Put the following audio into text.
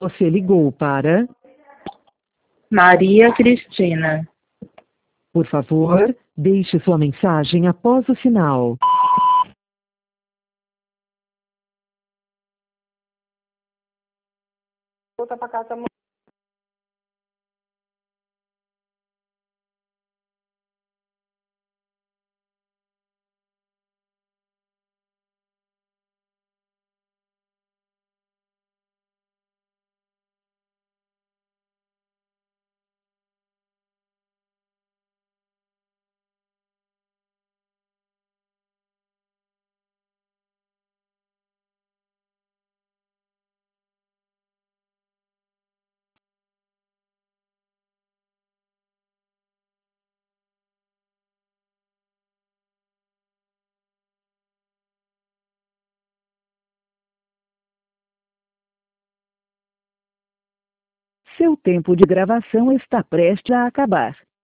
Você ligou para... Maria Cristina. Por favor, deixe sua mensagem após o sinal. Volta pra casa. Seu tempo de gravação está prestes a acabar.